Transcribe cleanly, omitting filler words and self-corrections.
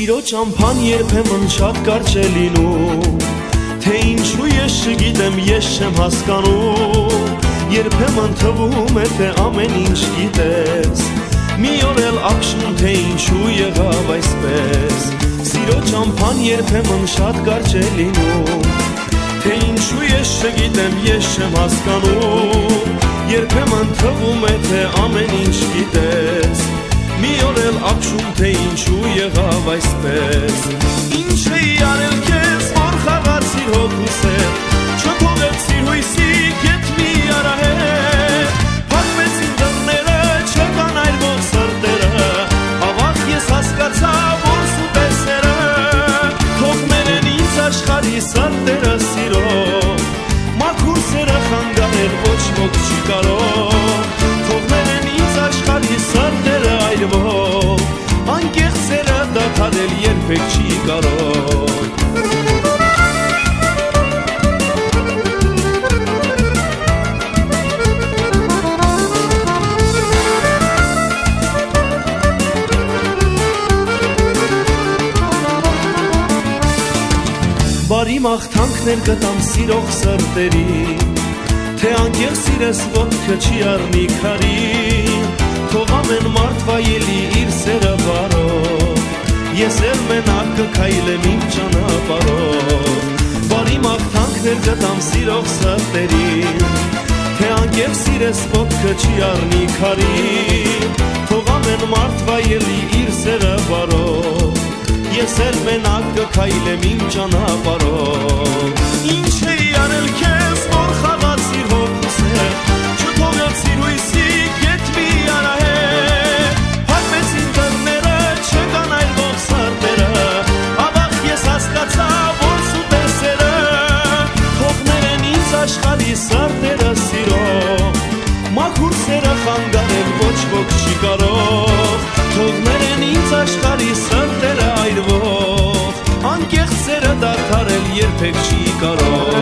Սիրո ճամփան երբեմն շատ կարճ է լինում, թե ինչու ես չգիտեմ, ես չեմ հասկանում, երբեմն թվում է, թե ամեն ինչ գիտես, մի օր էլ ապշում, թե ինչու եղավ այսպես, սիրո ճամփան երբեմն շատ կարճ է լինում, թե ինչու ես չգիտեմ, ես չեմ հասկանում, երբեմն թվում է, թե ամեն ինչ գիտես, մի օր էլ ապշում, թե ինչու եղավ այսպես, ինչ էի արել քեզ, որ խաղացիր հոգուս հետ, չթողեցիր հույսի գետ մի արահետ, փակվեցին դռները, չկան այրվող սրտերը, ավաղ ես հասկացա, որ սուտեսերը, թողնել են ինձ աշխարհի սրտերը սիրո, մաքուր սերը խանգարել ոչ ոք չի կարող, թողնել են ինձ աշխարհի սրտերը այրվող, անկեղծ սերը դադարել երբեք չի կարող։ Բարի մաղթանքներ գտամ սիրող սրտերին, թե անկեղծ սիրես ոտքը չի առնի քարին, թող ամեն մարդ վայելի իր սերը բարով, ես էլ մենակ կքայլեմ իմ ճանապարհով, բարի մաղթանքներ գտամ սիրող սրտերին, թե անկեղծ սիրես ոտքը չի առնի քարին, թող ամեն մարդ վայելի իր սերը բարով, ես էլ մենակ կքայլեմ իմ ճանապարհով, ինչ էի արել քեզ, որ խաղացիր հոգուս հետ, չթողեցիր հույսի գետ մի արահետ, փակվեցին դռները, չկան այրվող սրտերը, ավաղ ես հասկացա, որ սուտեսերը, թողնել են ինձ աշխարհի սրտերը սիրո, մաքուր սերը խանգարել ոչ ոք չի կարող, թողնել են ինձ աշխարհի սրտերը այրվող, անկեղծ սերը դադարել երբեք չի կարող։